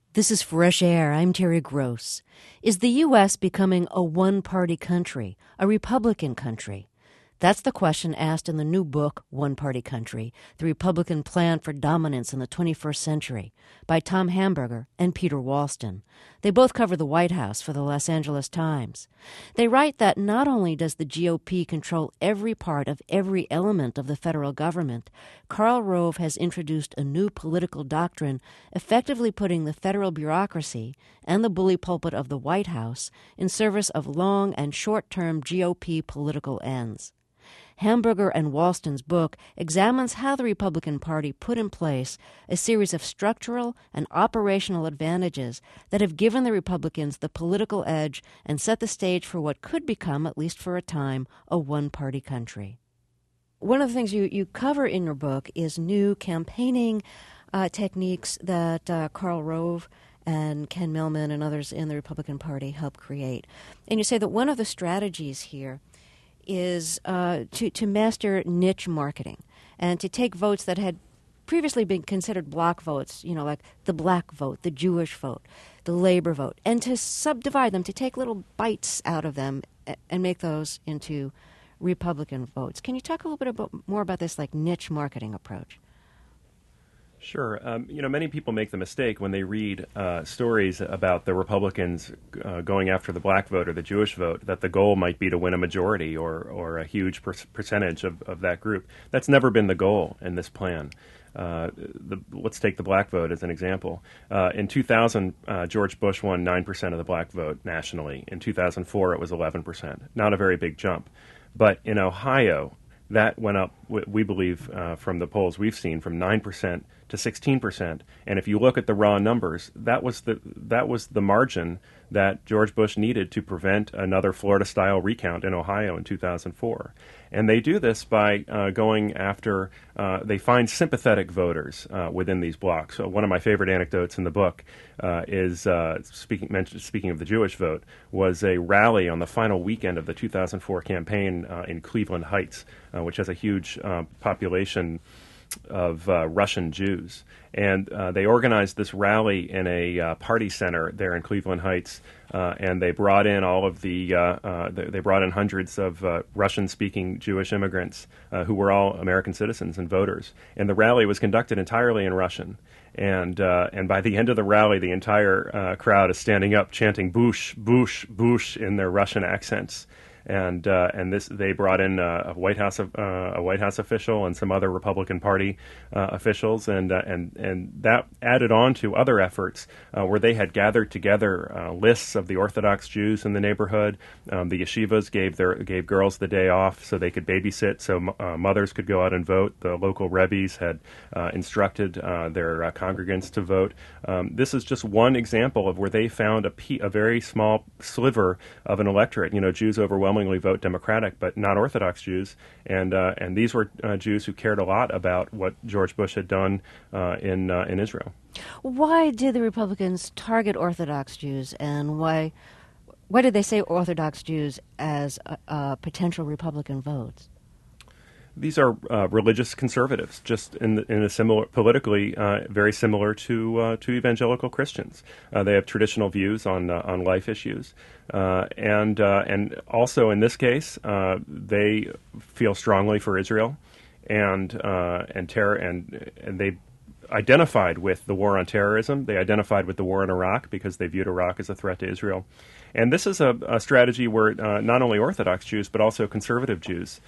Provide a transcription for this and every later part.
This is Fresh Air. I'm Terry Gross. Is the U.S. becoming a one-party country, a Republican country? That's the question asked in the new book, One Party Country, The Republican Plan for Dominance in the 21st Century, by Tom Hamburger and Peter Walston. They both cover the White House for the Los Angeles Times. They write that not only does the GOP control every part of every element of the federal government, Karl Rove has introduced a new political doctrine effectively putting the federal bureaucracy and the bully pulpit of the White House in service of long and short-term GOP political ends. Hamburger and Walston's book examines how the Republican Party put in place a series of structural and operational advantages that have given the Republicans the political edge and set the stage for what could become, at least for a time, a one-party country. One of the things you cover in your book is new campaigning techniques that Karl Rove and Ken Millman and others in the Republican Party helped create. And you say that one of the strategies here is to master niche marketing and to take votes that had previously been considered block votes, like the black vote, the Jewish vote, the labor vote, and to subdivide them, to take little bites out of them and make those into Republican votes. Can you talk a little bit more about this niche marketing approach? Sure. Many people make the mistake when they read stories about the Republicans going after the black vote or the Jewish vote that the goal might be to win a majority or a huge percentage of that group. That's never been the goal in this plan. Let's take the black vote as an example. In 2000, George Bush won 9% of the black vote nationally. In 2004, it was 11%. Not a very big jump. But in Ohio, that went up, we believe, from the polls we've seen, from 9% to 16%. And if you look at the raw numbers, that was the margin that George Bush needed to prevent another Florida-style recount in Ohio in 2004. And they do this by going after, they find sympathetic voters within these blocks. So one of my favorite anecdotes in the book is, speaking of the Jewish vote, was a rally on the final weekend of the 2004 campaign in Cleveland Heights, which has a huge population of Russian Jews. And they organized this rally in a party center there in Cleveland Heights, and they brought in they brought in hundreds of Russian-speaking Jewish immigrants who were all American citizens and voters. And the rally was conducted entirely in Russian. And by the end of the rally, the entire crowd is standing up chanting "Bush, Bush, Bush" in their Russian accents. And they brought in a White House official and some other Republican Party officials, and that added on to other efforts where they had gathered together lists of the Orthodox Jews in the neighborhood. The yeshivas gave girls the day off so they could babysit, so mothers could go out and vote. The local rebbes had instructed their congregants to vote. This is just one example of where they found a very small sliver of an electorate. Jews overwhelmingly vote Democratic, but not Orthodox Jews, and these were Jews who cared a lot about what George Bush had done in Israel. Why did the Republicans target Orthodox Jews, and why did they say Orthodox Jews as potential Republican votes? These are religious conservatives, just in a similar, politically very similar to evangelical Christians. They have traditional views on life issues, and also in this case, they feel strongly for Israel, and terror, and they identified with the war on terrorism. They identified with the war in Iraq because they viewed Iraq as a threat to Israel. And this is a strategy where not only Orthodox Jews, but also conservative Jews,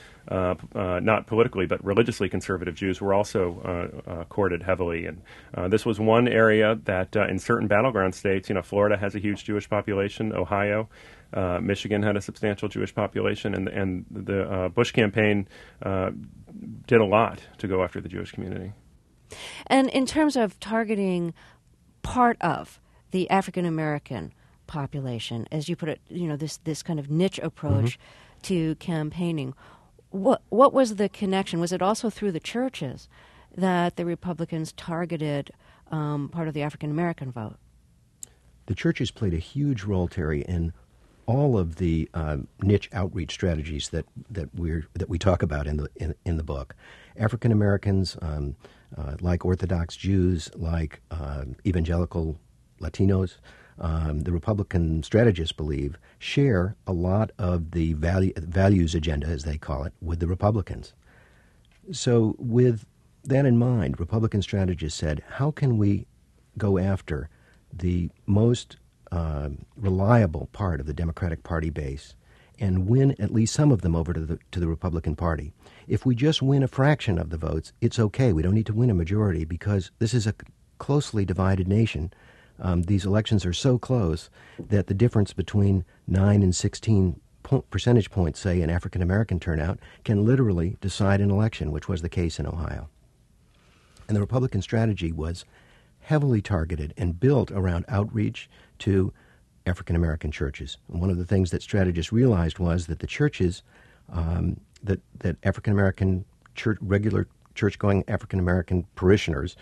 not politically, but religiously conservative Jews, were also courted heavily. And this was one area that in certain battleground states, Florida has a huge Jewish population, Ohio, Michigan had a substantial Jewish population, and the Bush campaign did a lot to go after the Jewish community. And in terms of targeting part of the African American population, as you put it, this kind of niche approach to campaigning, what was the connection? Was it also through the churches that the Republicans targeted part of the African American vote? The churches played a huge role, Terry, in all of the niche outreach strategies that we talk about in the book. African Americans, like Orthodox Jews, like evangelical Latinos, the Republican strategists believe, share a lot of the values agenda, as they call it, with the Republicans. So with that in mind, Republican strategists said, how can we go after the most reliable part of the Democratic Party base and win at least some of them over to the Republican Party? If we just win a fraction of the votes, it's okay. We don't need to win a majority because this is a closely divided nation. These elections are so close that the difference between 9 and 16 percentage points, say, in African-American turnout can literally decide an election, which was the case in Ohio. And the Republican strategy was heavily targeted and built around outreach to African-American churches. And one of the things that strategists realized was that the churches, that African-American regular church-going African-American parishioners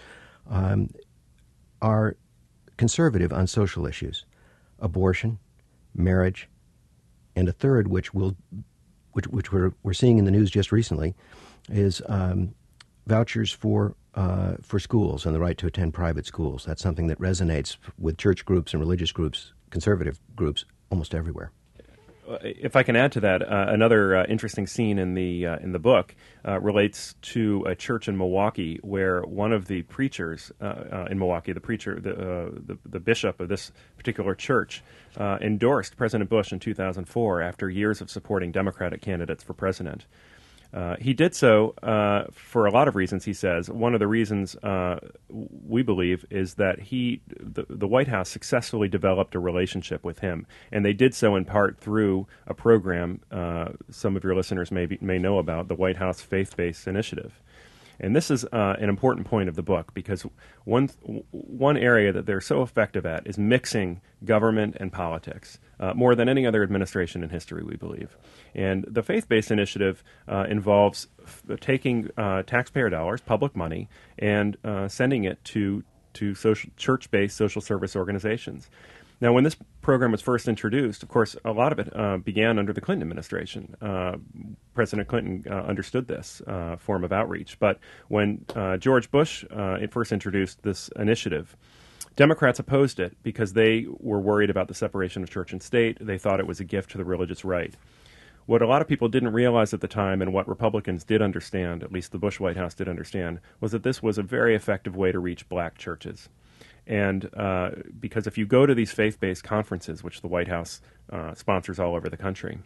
are conservative on social issues, abortion, marriage, and a third, which we're seeing in the news just recently, is vouchers for schools and the right to attend private schools. That's something that resonates with church groups and religious groups, conservative groups, almost everywhere. If I can add to that, another interesting scene in the book relates to a church in Milwaukee where one of the preachers in Milwaukee, the bishop of this particular church, endorsed President Bush in 2004 after years of supporting Democratic candidates for president. He did so for a lot of reasons, he says. One of the reasons we believe is that the White House successfully developed a relationship with him, and they did so in part through a program some of your listeners may know about, the White House Faith-Based Initiative. And this is an important point of the book because one area that they're so effective at is mixing government and politics more than any other administration in history, we believe. And the faith-based initiative involves taking taxpayer dollars, public money, and sending it to church-based social service organizations. Now, when this program was first introduced, of course, a lot of it began under the Clinton administration. President Clinton understood this form of outreach. But when George Bush first introduced this initiative, Democrats opposed it because they were worried about the separation of church and state. They thought it was a gift to the religious right. What a lot of people didn't realize at the time, and what Republicans did understand, at least the Bush White House did understand, was that this was a very effective way to reach black churches. And because if you go to these faith-based conferences, which the White House sponsors all over the country,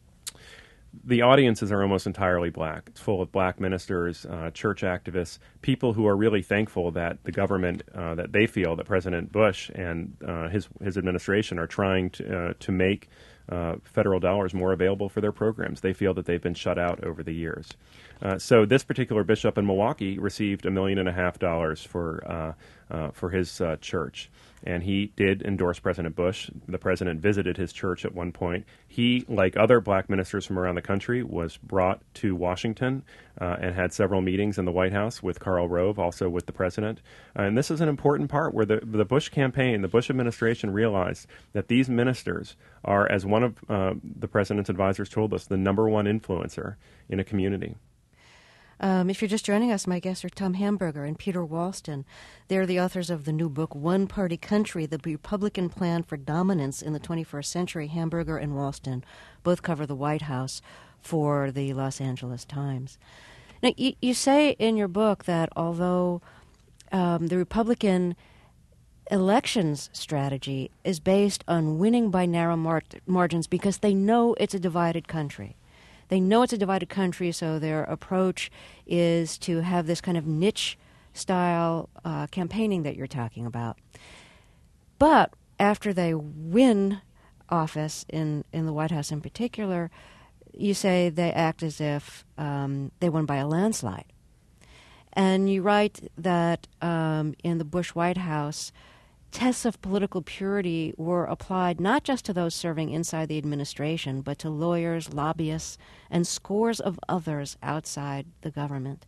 the audiences are almost entirely black. It's full of black ministers, church activists, people who are really thankful that the government, that they feel that President Bush and his administration are trying to make federal dollars more available for their programs. They feel that they've been shut out over the years. So this particular bishop in Milwaukee received $1.5 million for his church. And he did endorse President Bush. The president visited his church at one point. He, like other black ministers from around the country, was brought to Washington and had several meetings in the White House with Karl Rove, also with the president. And this is an important part where the Bush campaign, the Bush administration realized that these ministers are, as one of the president's advisors told us, the number one influencer in a community. If you're just joining us, my guests are Tom Hamburger and Peter Walston. They're the authors of the new book, One Party Country, The Republican Plan for Dominance in the 21st Century. Hamburger and Walston both cover the White House for the Los Angeles Times. Now, you say in your book that although the Republican elections strategy is based on winning by narrow margins because they know it's a divided country. They know it's a divided country, so their approach is to have this kind of niche-style campaigning that you're talking about. But after they win office in the White House in particular, you say they act as if they won by a landslide. And you write that in the Bush White House, tests of political purity were applied not just to those serving inside the administration, but to lawyers, lobbyists, and scores of others outside the government.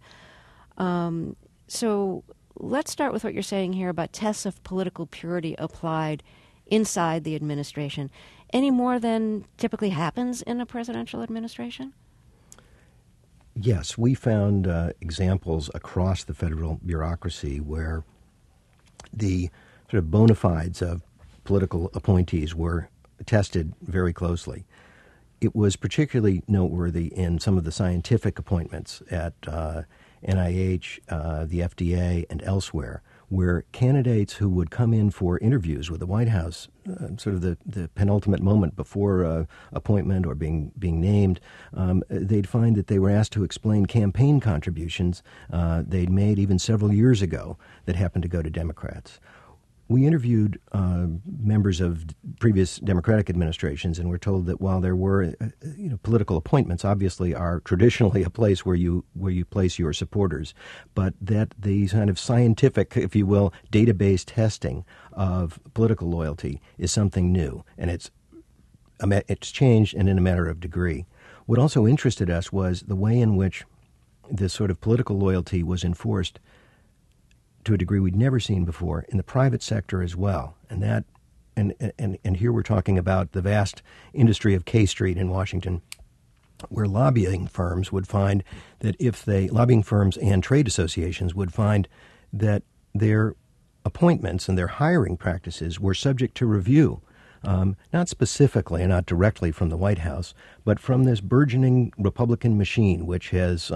So let's start with what you're saying here about tests of political purity applied inside the administration. Any more than typically happens in a presidential administration? Yes, we found examples across the federal bureaucracy where the sort of bona fides of political appointees were tested very closely. It was particularly noteworthy in some of the scientific appointments at NIH, the FDA, and elsewhere, where candidates who would come in for interviews with the White House, sort of the penultimate moment before appointment or being named, they'd find that they were asked to explain campaign contributions they'd made even several years ago that happened to go to Democrats. We interviewed members of previous Democratic administrations, and we're told that while there were, political appointments obviously are traditionally a place where you place your supporters, but that the kind of scientific, if you will, database testing of political loyalty is something new, and it's changed and in a matter of degree. What also interested us was the way in which this sort of political loyalty was enforced to a degree we'd never seen before in the private sector as well. And that, and here we're talking about the vast industry of K Street in Washington, where lobbying firms lobbying firms and trade associations would find that their appointments and their hiring practices were subject to review, not specifically and not directly from the White House, but from this burgeoning Republican machine, which has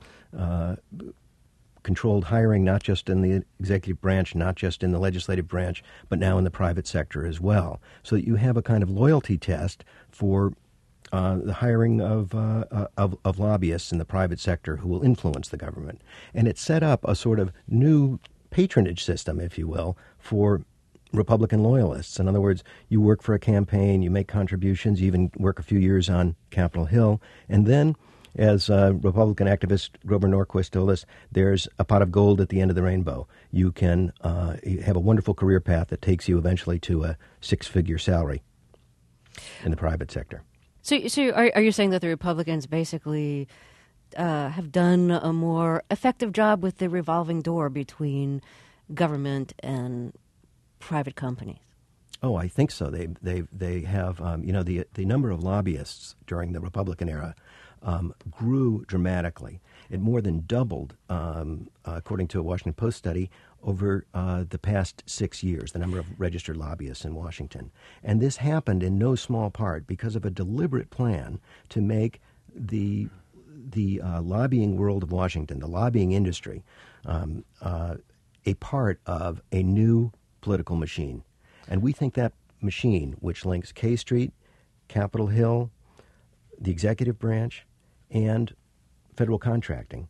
controlled hiring not just in the executive branch, not just in the legislative branch, but now in the private sector as well. So that you have a kind of loyalty test for the hiring of lobbyists in the private sector who will influence the government. And it set up a sort of new patronage system, if you will, for Republican loyalists. In other words, you work for a campaign, you make contributions, you even work a few years on Capitol Hill, and then, as Republican activist Grover Norquist told us, there's a pot of gold at the end of the rainbow. You can have a wonderful career path that takes you eventually to a six-figure salary in the private sector. So are you saying that the Republicans basically have done a more effective job with the revolving door between government and private companies? Oh, I think so. They have the number of lobbyists during the Republican era grew dramatically. It more than doubled, according to a Washington Post study, over the past 6 years, the number of registered lobbyists in Washington. And this happened in no small part because of a deliberate plan to make the lobbying world of Washington, the lobbying industry, a part of a new political machine. And we think that machine, which links K Street, Capitol Hill, the executive branch, and federal contracting,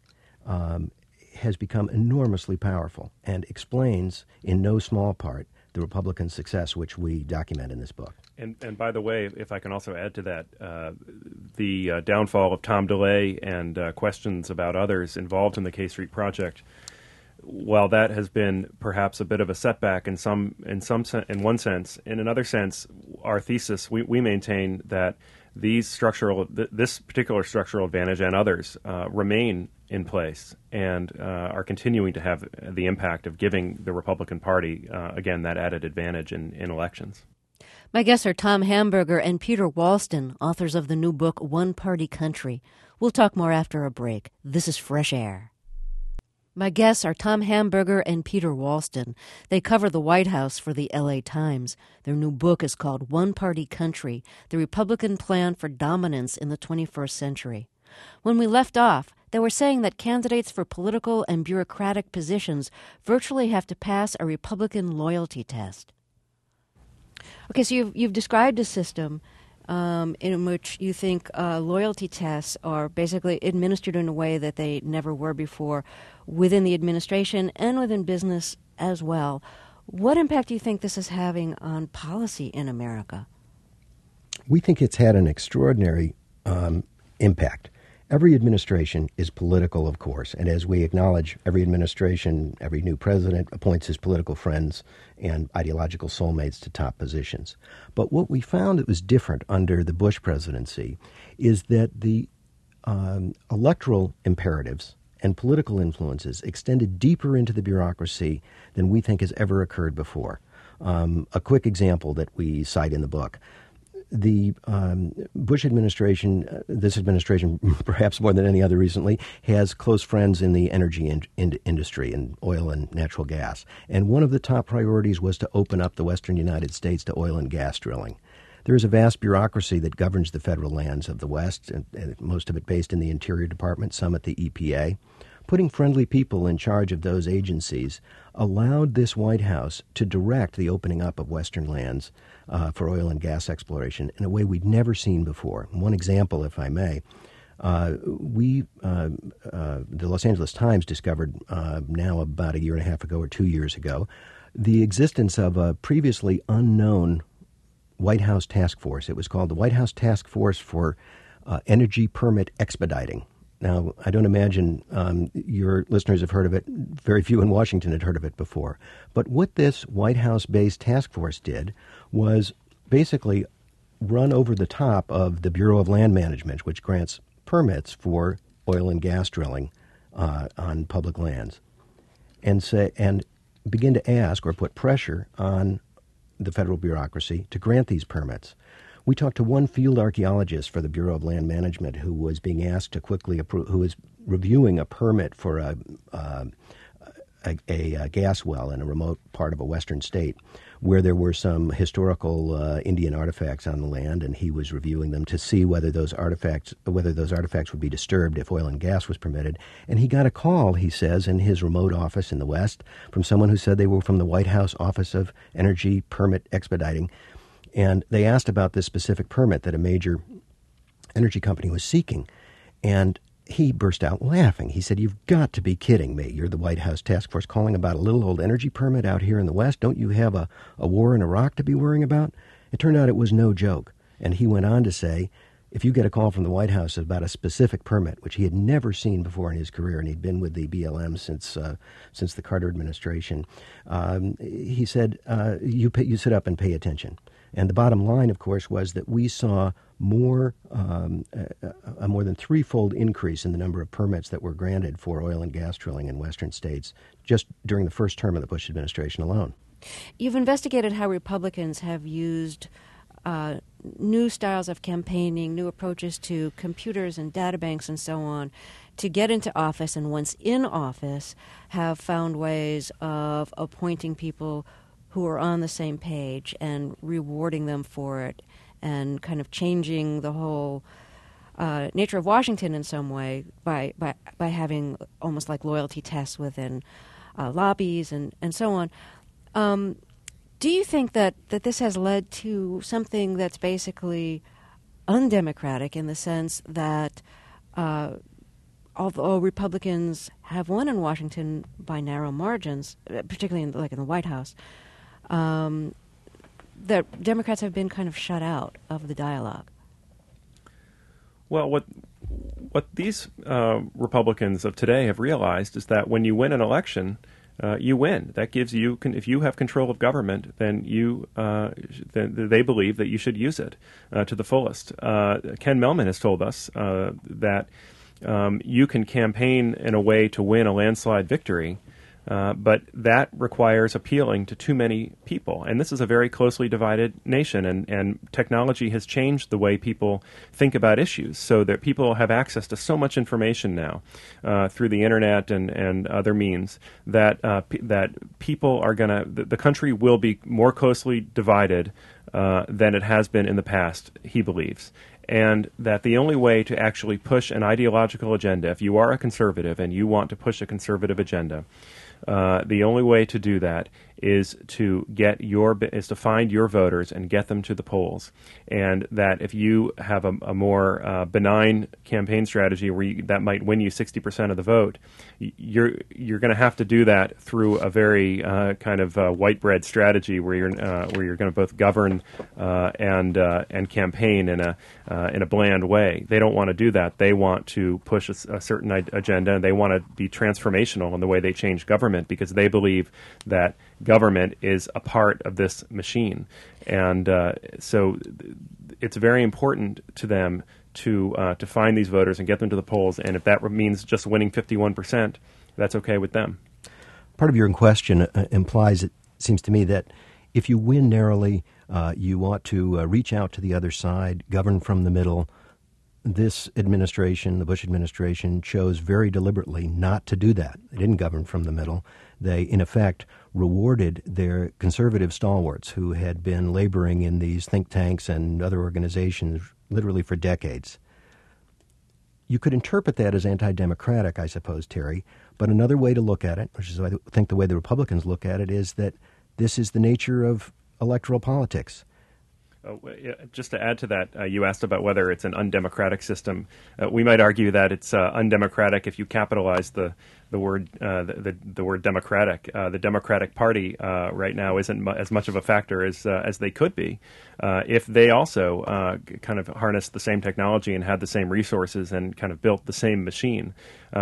has become enormously powerful and explains in no small part the Republican success which we document in this book. And by the way, if I can also add to that, the downfall of Tom DeLay and questions about others involved in the K Street project, while that has been perhaps a bit of a setback in one sense, in another sense, our thesis, we maintain that this particular structural advantage and others remain in place and are continuing to have the impact of giving the Republican Party, again, that added advantage in elections. My guests are Tom Hamburger and Peter Walston, authors of the new book, One Party Country. We'll talk more after a break. This is Fresh Air. My guests are Tom Hamburger and Peter Walston. They cover the White House for the LA Times. Their new book is called One Party Country, The Republican Plan for Dominance in the 21st Century. When we left off, they were saying that candidates for political and bureaucratic positions virtually have to pass a Republican loyalty test. Okay, so you've described a system in which you think loyalty tests are basically administered in a way that they never were before within the administration and within business as well. What impact do you think this is having on policy in America? We think it's had an extraordinary impact. Every administration is political, of course, and as we acknowledge, every administration, every new president appoints his political friends and ideological soulmates to top positions. But what we found that was different under the Bush presidency is that the electoral imperatives and political influences extended deeper into the bureaucracy than we think has ever occurred before. A quick example that we cite in the book. the Bush administration, this administration, perhaps more than any other recently, has close friends in the energy industry, in oil and natural gas. And one of the top priorities was to open up the western United States to oil and gas drilling. There is a vast bureaucracy that governs the federal lands of the West, and most of it based in the Interior Department, some at the EPA. Putting friendly people in charge of those agencies allowed this White House to direct the opening up of western lands for oil and gas exploration in a way we'd never seen before. One example, if I may, the Los Angeles Times discovered now about a year and a half ago or 2 years ago the existence of a previously unknown White House task force. It was called the White House Task Force for Energy Permit Expediting. Now, I don't imagine your listeners have heard of it. Very few in Washington had heard of it before. But what this White House-based task force did was basically run over the top of the Bureau of Land Management, which grants permits for oil and gas drilling on public lands, and begin to ask or put pressure on the federal bureaucracy to grant these permits. We talked to one field archaeologist for the Bureau of Land Management who was being asked to quickly approve, who was reviewing a permit for a gas well in a remote part of a western state where there were some historical Indian artifacts on the land, and he was reviewing them to see whether those artifacts would be disturbed if oil and gas was permitted. And he got a call, he says, in his remote office in the West from someone who said they were from the White House Office of Energy Permit Expediting. And they asked about this specific permit that a major energy company was seeking. And he burst out laughing. He said, "You've got to be kidding me. You're the White House task force calling about a little old energy permit out here in the West. Don't you have a war in Iraq to be worrying about?" It turned out it was no joke. And he went on to say, if you get a call from the White House about a specific permit, which he had never seen before in his career, and he'd been with the BLM since the Carter administration, he said, you sit up and pay attention. And the bottom line, of course, was that we saw a more than threefold increase in the number of permits that were granted for oil and gas drilling in western states just during the first term of the Bush administration alone. You've investigated how Republicans have used new styles of campaigning, new approaches to computers and data banks and so on to get into office, and once in office have found ways of appointing people who are on the same page and rewarding them for it, and kind of changing the whole nature of Washington in some way by having almost like loyalty tests within lobbies and so on. Do you think that this has led to something that's basically undemocratic in the sense that although Republicans have won in Washington by narrow margins, particularly in the White House, that Democrats have been kind of shut out of the dialogue? Well, what these Republicans of today have realized is that when you win an election, you win. That gives you, if you have control of government, then then they believe that you should use it to the fullest. Ken Mehlman has told us that you can campaign in a way to win a landslide victory, but that requires appealing to too many people. And this is a very closely divided nation, and technology has changed the way people think about issues, so that people have access to so much information now through the internet and other means that people are the country will be more closely divided than it has been in the past, he believes. And that the only way to actually push an ideological agenda, if you are a conservative and you want to push a conservative agenda, the only way to do that is to find your voters and get them to the polls. And that if you have a more benign campaign strategy that might win you 60% of the vote, you're going to have to do that through a very kind of white bread strategy where you're going to both govern and campaign in a bland way. They don't want to do that. They want to push a certain agenda, and they want to be transformational in the way they change government, because they believe that government is a part of this machine. And so it's very important to them to find these voters and get them to the polls. And if that means just winning 51%, that's okay with them. Part of your question implies, it seems to me, that if you win narrowly, you ought to reach out to the other side, govern from the middle. This administration, the Bush administration, chose very deliberately not to do that. They didn't govern from the middle. They, in effect, rewarded their conservative stalwarts who had been laboring in these think tanks and other organizations literally for decades. You could interpret that as anti-democratic, I suppose, Terry, but another way to look at it, which is I think the way the Republicans look at it, is that this is the nature of electoral politics. Just to add to that, you asked about whether it's an undemocratic system. We might argue that it's undemocratic if you capitalize the word the word democratic. The Democratic Party right now isn't as much of a factor as they could be if they also kind of harnessed the same technology and had the same resources and kind of built the same machine.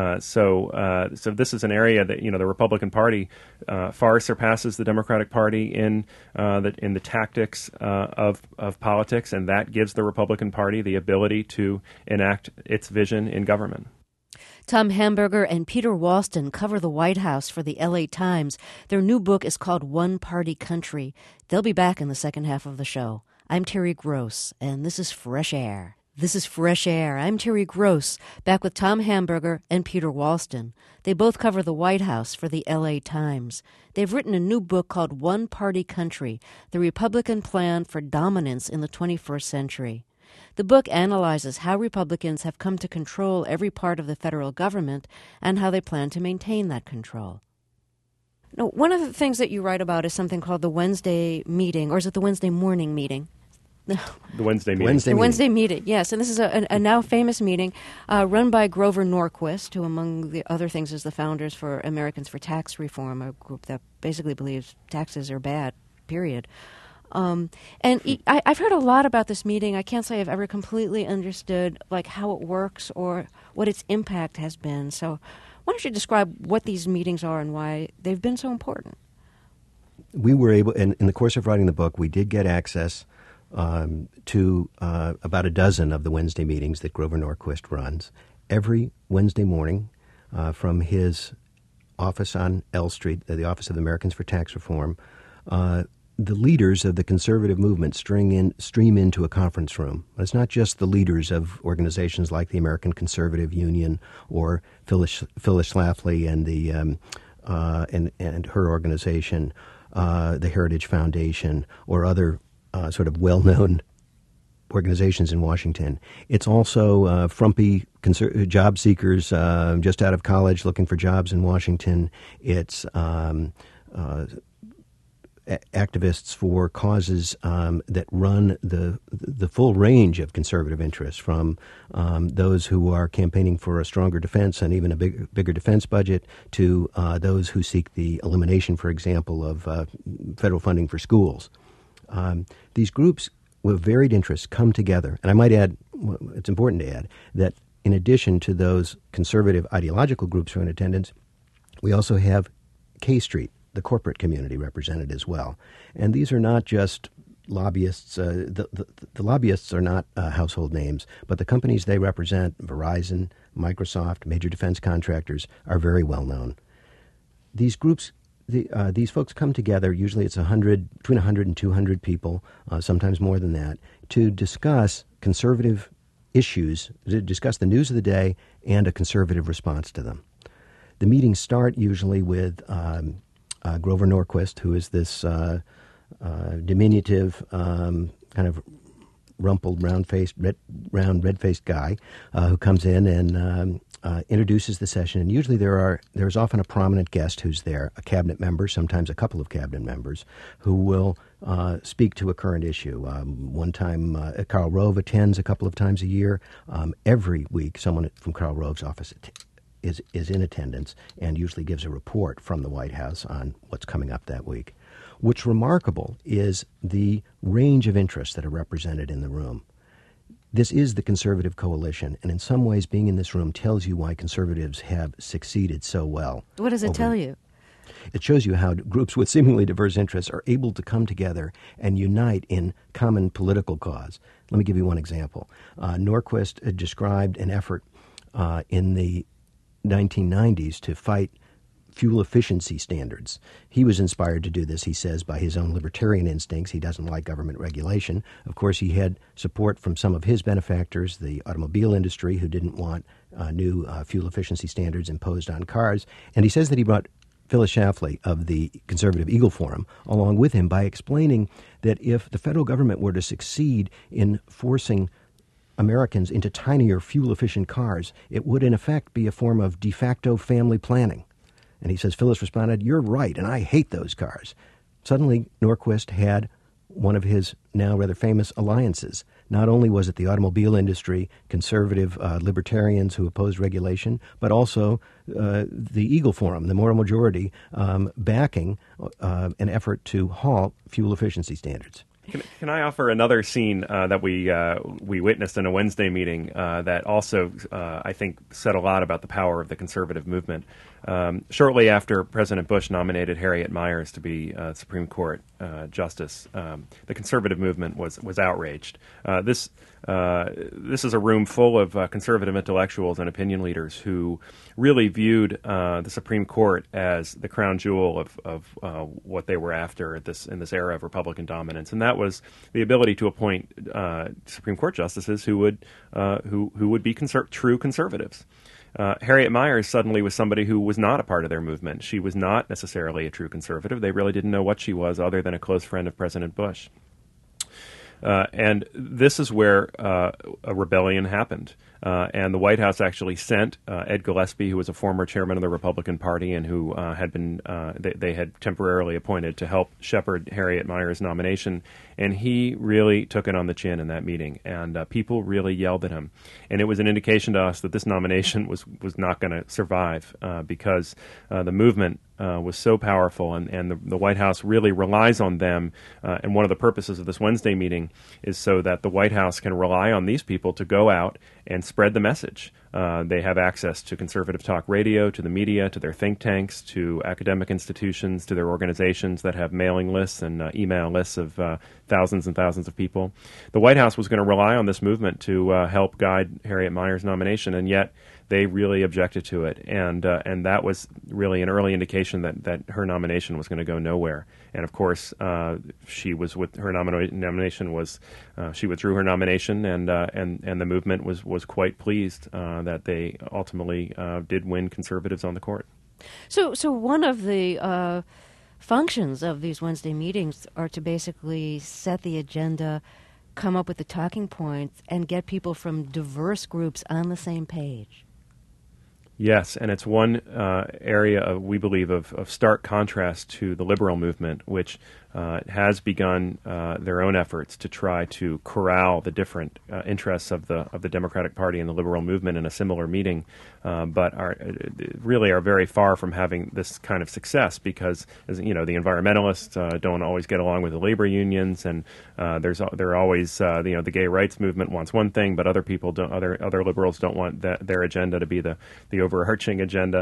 So this is an area that the Republican Party far surpasses the Democratic Party in the tactics of politics, and that gives the Republican Party the ability to enact its vision in government. Tom Hamburger and Peter Walston cover the White House for the LA Times. Their new book is called One Party Country. They'll be back in the second half of the show. I'm Terry Gross, and this is Fresh Air. This is Fresh Air. I'm Terry Gross, back with Tom Hamburger and Peter Walston. They both cover the White House for the LA Times. They've written a new book called One Party Country, The Republican Plan for Dominance in the 21st Century. The book analyzes how Republicans have come to control every part of the federal government and how they plan to maintain that control. Now, one of the things that you write about is something called the Wednesday meeting, or is it the Wednesday morning meeting? The Wednesday meeting. Wednesday meeting, yes. And this is a now famous meeting run by Grover Norquist, who, among the other things, is the founders for Americans for Tax Reform, a group that basically believes taxes are bad, period. I've heard a lot about this meeting. I can't say I've ever completely understood how it works or what its impact has been. So why don't you describe what these meetings are and why they've been so important? We were able, in the course of writing the book, we did get access to about a dozen of the Wednesday meetings that Grover Norquist runs. Every Wednesday morning from his office on L Street, the Office of Americans for Tax Reform, the leaders of the conservative movement stream into a conference room. It's not just the leaders of organizations like the American Conservative Union or Phyllis Schlafly and the and her organization, the Heritage Foundation, or other sort of well-known organizations in Washington. It's also frumpy job seekers just out of college looking for jobs in Washington. It's activists for causes that run the full range of conservative interests, from those who are campaigning for a stronger defense and even a bigger defense budget to those who seek the elimination, for example, of federal funding for schools. These groups with varied interests come together. And I might add, it's important to add, that in addition to those conservative ideological groups who are in attendance, we also have K Street, the corporate community, represented as well. And these are not just lobbyists. The lobbyists are not household names, but the companies they represent, Verizon, Microsoft, major defense contractors, are very well known. These groups, these folks come together, usually it's between 100 and 200 people, sometimes more than that, to discuss conservative issues, to discuss the news of the day and a conservative response to them. The meetings start usually with Grover Norquist, who is this diminutive, kind of rumpled, red-faced guy who comes in and introduces the session. And usually there's often a prominent guest who's there, a cabinet member, sometimes a couple of cabinet members, who will speak to a current issue. One time, Karl Rove attends a couple of times a year. Every week, someone from Karl Rove's office is in attendance and usually gives a report from the White House on what's coming up that week. What's remarkable is the range of interests that are represented in the room. This is the conservative coalition, and in some ways being in this room tells you why conservatives have succeeded so well. What does it tell you? It shows you how groups with seemingly diverse interests are able to come together and unite in common political cause. Let me give you one example. Norquist described an effort in the 1990s to fight fuel efficiency standards. He was inspired to do this, he says, by his own libertarian instincts. He doesn't like government regulation. Of course, he had support from some of his benefactors, the automobile industry, who didn't want new fuel efficiency standards imposed on cars. And he says that he brought Phyllis Schlafly of the Conservative Eagle Forum along with him by explaining that if the federal government were to succeed in forcing Americans into tinier, fuel-efficient cars, it would in effect be a form of de facto family planning. And he says, Phyllis responded, "You're right, and I hate those cars." Suddenly, Norquist had one of his now rather famous alliances. Not only was it the automobile industry, conservative libertarians who opposed regulation, but also the Eagle Forum, the moral majority, backing an effort to halt fuel efficiency standards. Can I offer another scene that we witnessed in a Wednesday meeting that also, I think, said a lot about the power of the conservative movement? Shortly after President Bush nominated Harriet Miers to be Supreme Court Justice, the conservative movement was outraged. This is a room full of conservative intellectuals and opinion leaders who really viewed the Supreme Court as the crown jewel of what they were after in this era of Republican dominance, and that was the ability to appoint Supreme Court justices who would be true conservatives. Harriet Miers suddenly was somebody who was not a part of their movement. She was not necessarily a true conservative. They really didn't know what she was other than a close friend of President Bush. And this is where a rebellion happened. And the White House actually sent Ed Gillespie, who was a former chairman of the Republican Party and who had been they had temporarily appointed to help shepherd Harriet Miers' nomination. And he really took it on the chin in that meeting. And people really yelled at him. And it was an indication to us that this nomination was not going to survive because the movement was so powerful, and the White House really relies on them. And one of the purposes of this Wednesday meeting is so that the White House can rely on these people to go out and spread the message. They have access to conservative talk radio, to the media, to their think tanks, to academic institutions, to their organizations that have mailing lists and email lists of thousands and thousands of people. The White House was going to rely on this movement to help guide Harriet Miers' nomination, and yet they really objected to it, and that was really an early indication that her nomination was going to go nowhere. And of course, she was with her nomination was she withdrew her nomination, and the movement was quite pleased that they ultimately did win conservatives on the court. So one of the functions of these Wednesday meetings are to basically set the agenda, come up with the talking points, and get people from diverse groups on the same page. Yes, and it's one area, we believe, of stark contrast to the liberal movement, which has begun their own efforts to try to corral the different interests of the Democratic Party and the liberal movement in a similar meeting, but really are very far from having this kind of success because, as you know, the environmentalists don't always get along with the labor unions, and there are always the gay rights movement wants one thing, but other people don't. Other liberals don't want their agenda to be the overarching agenda.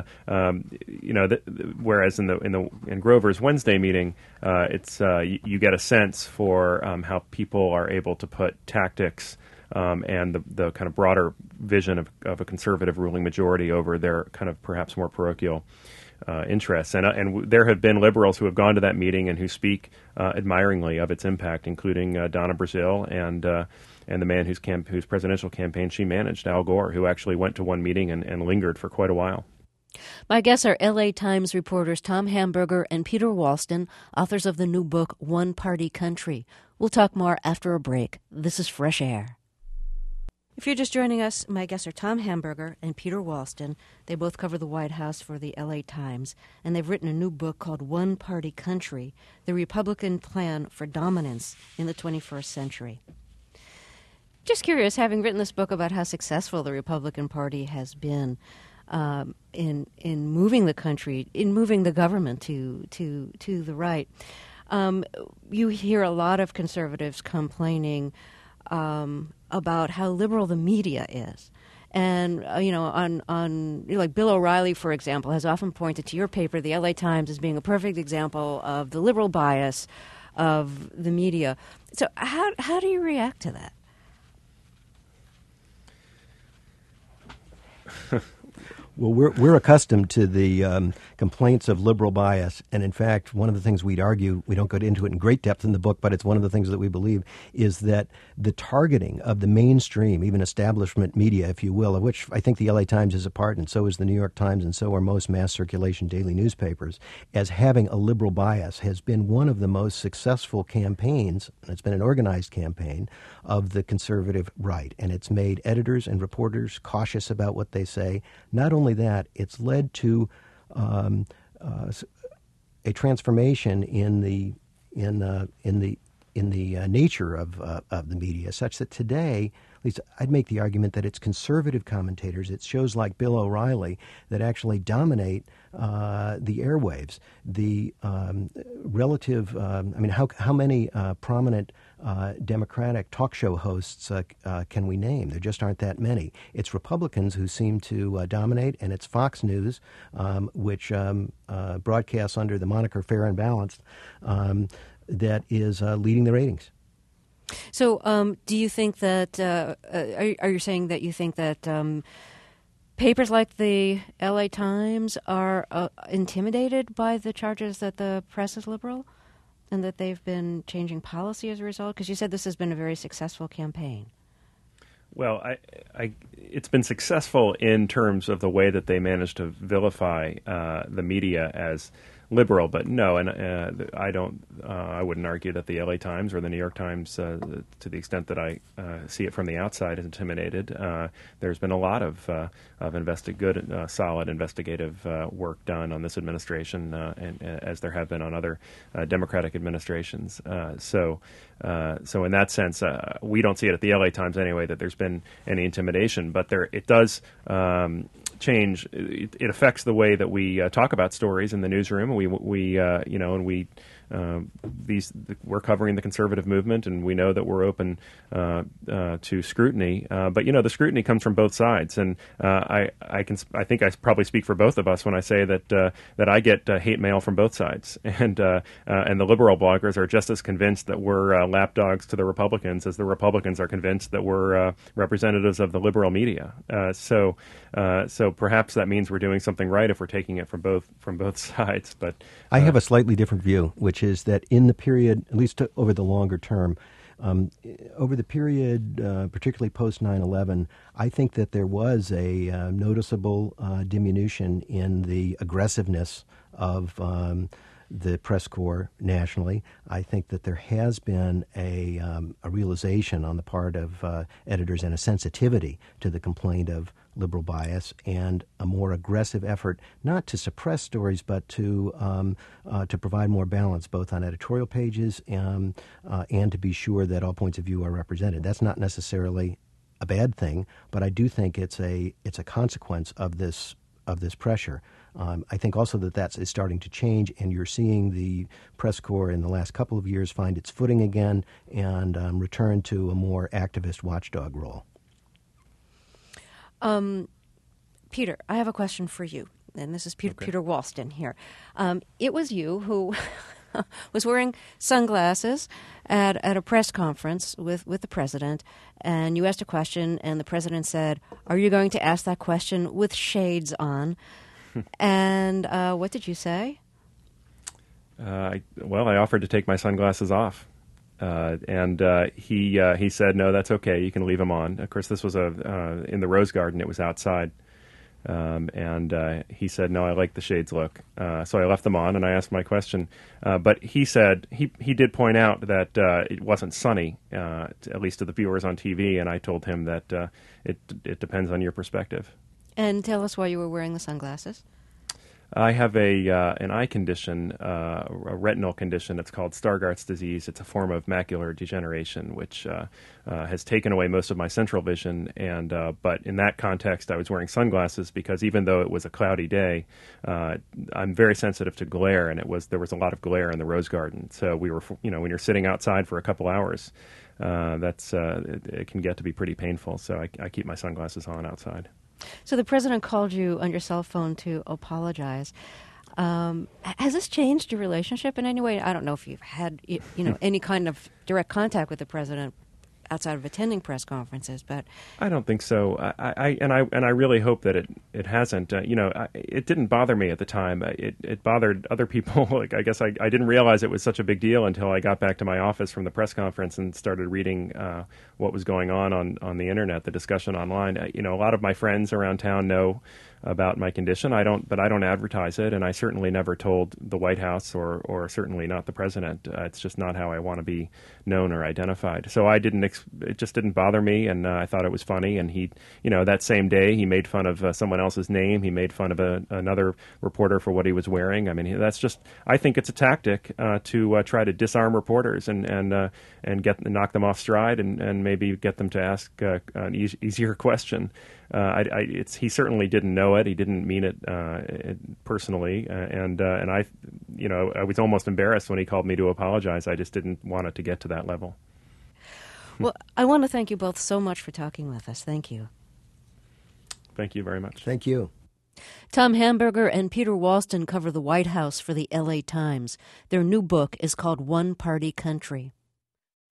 Whereas in Grover's Wednesday meeting, it's you get a sense for how people are able to put tactics and the kind of broader vision of a conservative ruling majority over their kind of perhaps more parochial interests. And there have been liberals who have gone to that meeting and who speak admiringly of its impact, including Donna Brazile and the man whose presidential campaign she managed, Al Gore, who actually went to one meeting and lingered for quite a while. My guests are L.A. Times reporters Tom Hamburger and Peter Walston, authors of the new book, One Party Country. We'll talk more after a break. This is Fresh Air. If you're just joining us, my guests are Tom Hamburger and Peter Walston. They both cover the White House for the L.A. Times, and they've written a new book called One Party Country, The Republican Plan for Dominance in the 21st Century. Just curious, having written this book about how successful the Republican Party has been in moving the country, in moving the government to the right, you hear a lot of conservatives complaining about how liberal the media is. And, like Bill O'Reilly, for example, has often pointed to your paper, the LA Times, as being a perfect example of the liberal bias of the media. So how do you react to that? Well, we're accustomed to the complaints of liberal bias, and in fact, one of the things we'd argue, we don't go into it in great depth in the book, but it's one of the things that we believe, is that the targeting of the mainstream, even establishment media, if you will, of which I think the LA Times is a part, and so is the New York Times, and so are most mass circulation daily newspapers, as having a liberal bias has been one of the most successful campaigns, and it's been an organized campaign, of the conservative right. And it's made editors and reporters cautious about what they say. Not only that, it's led to a transformation in the nature of the media, such that today, at least I'd make the argument that it's conservative commentators, it's shows like Bill O'Reilly that actually dominate the airwaves. The relative, how many prominent Democratic talk show hosts can we name? There just aren't that many. It's Republicans who seem to dominate, and it's Fox News, which broadcasts under the moniker Fair and Balanced, that is leading the ratings. So do you think that, are you saying that you think that papers like the LA Times are intimidated by the charges that the press is liberal and that they've been changing policy as a result? Because you said this has been a very successful campaign. Well, it's been successful in terms of the way that they managed to vilify the media as liberal, but no, and I wouldn't argue that the LA Times or the New York Times, to the extent that I see it from the outside, is intimidated. There's been a lot of solid investigative work done on this administration, and as there have been on other Democratic administrations. So in that sense, we don't see it at the LA Times anyway that there's been any intimidation, but it does change. It affects the way that we talk about stories in the newsroom. We're covering the conservative movement, and we know that we're open to scrutiny. But the scrutiny comes from both sides, and I think I probably speak for both of us when I say that I get hate mail from both sides, and the liberal bloggers are just as convinced that we're lapdogs to the Republicans as the Republicans are convinced that we're representatives of the liberal media. So perhaps that means we're doing something right if we're taking it from both sides. But I have a slightly different view, which is that in the period, at least over the longer term, over the period, particularly post 9/11, I think that there was a noticeable diminution in the aggressiveness of the press corps nationally. I think that there has been a realization on the part of editors and a sensitivity to the complaint of liberal bias and a more aggressive effort not to suppress stories but to provide more balance both on editorial pages and to be sure that all points of view are represented. That's not necessarily a bad thing, but I do think it's a consequence of this pressure. I think also that is starting to change, and you're seeing the press corps in the last couple of years find its footing again and return to a more activist watchdog role. Peter, I have a question for you, and this is Peter Walston here. It was you who was wearing sunglasses at a press conference with the president, and you asked a question, and the president said, "Are you going to ask that question with shades on?" And what did you say? I offered to take my sunglasses off. And he said, "No, that's okay. You can leave them on." Of course, this was in the Rose Garden. It was outside. And he said, "No, I like the shades look." So I left them on, and I asked my question. But he said, he did point out that it wasn't sunny, at least to the viewers on TV, and I told him that it depends on your perspective. And tell us why you were wearing the sunglasses. I have an eye condition, a retinal condition. It's called Stargardt's disease. It's a form of macular degeneration, which has taken away most of my central vision. And but in that context, I was wearing sunglasses because even though it was a cloudy day, I'm very sensitive to glare, and there was a lot of glare in the Rose Garden. So we were, when you're sitting outside for a couple hours, it can get to be pretty painful. So I keep my sunglasses on outside. So the president called you on your cell phone to apologize. Has this changed your relationship in any way? I don't know if you've had any kind of direct contact with the president outside of attending press conferences. But I don't think so. I really hope that it hasn't. It didn't bother me at the time. It bothered other people. Like, I guess I didn't realize it was such a big deal until I got back to my office from the press conference and started reading what was going on the internet, the discussion online. A lot of my friends around town know about my condition. But I don't advertise it, and I certainly never told the White House or certainly not the president. It's just not how I want to be known or identified. So it just didn't bother me, and I thought it was funny. And he, that same day, he made fun of someone else's name. He made fun of another reporter for what he was wearing. I mean, I think it's a tactic to try to disarm reporters and knock them off stride and maybe get them to ask an easier question. He certainly didn't know it. He didn't mean it personally, and I was almost embarrassed when he called me to apologize. I just didn't want it to get to that level. Well, I want to thank you both so much for talking with us. Thank you. Thank you very much. Thank you. Tom Hamburger and Peter Walston cover the White House for the LA Times. Their new book is called One Party Country.